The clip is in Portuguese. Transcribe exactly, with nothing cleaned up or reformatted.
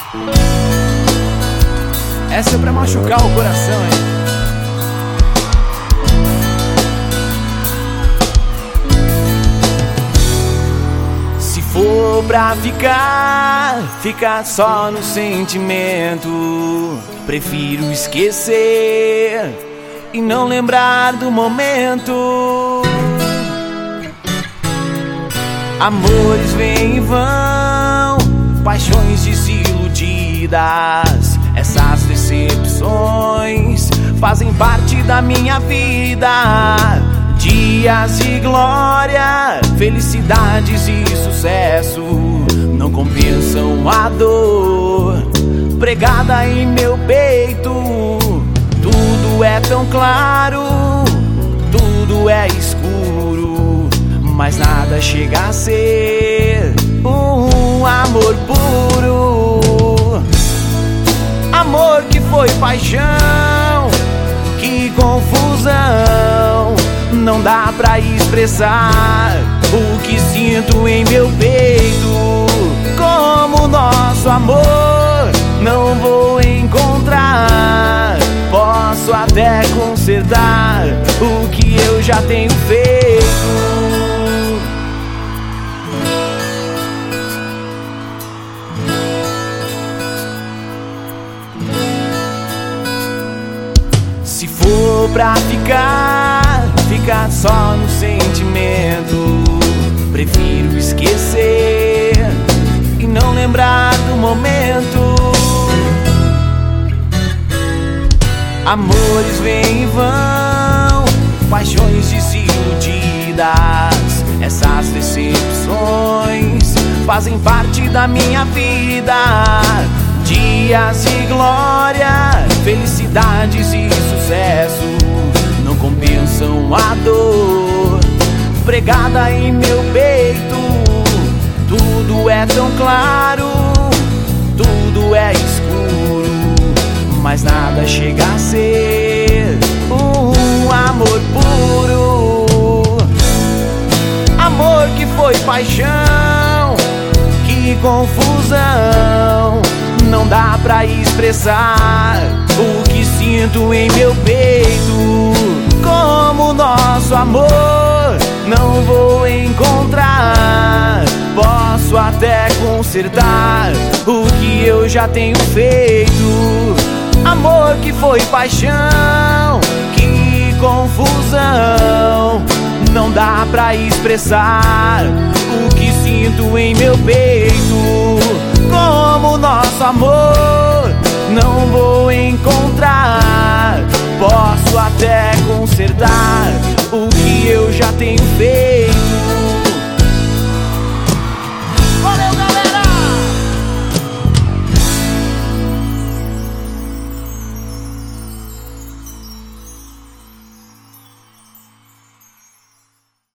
Essa é pra machucar o coração, hein? Se for pra ficar, ficar só no sentimento. Prefiro esquecer e não lembrar do momento. Amores vêm e vão, paixões desiludidas. Essas decepções fazem parte da minha vida. Dias de glória, felicidades e sucesso não compensam a dor pregada em meu peito. Tudo é tão claro, tudo é escuro, mas nada chega a ser um amor puro. Amor que foi paixão, que confusão. Não dá pra expressar o que sinto em meu peito. Como nosso amor não vou encontrar. Posso até consertar o que eu já tenho feito. Se for pra ficar, ficar só no sentimento. Prefiro esquecer e não lembrar do momento. Amores vêm e vão, paixões desiludidas. Essas decepções fazem parte da minha vida. Dias de glória, felicidades e sucesso não compensam a dor pregada em meu peito. Tudo é tão claro, tudo é escuro, mas nada chega a ser um amor puro. Amor que foi paixão, que confusão. Não dá pra expressar o que sinto em meu peito. Como nosso amor não vou encontrar. Posso até consertar o que eu já tenho feito. Amor que foi paixão, que confusão. Não dá pra expressar o que sinto em meu peito.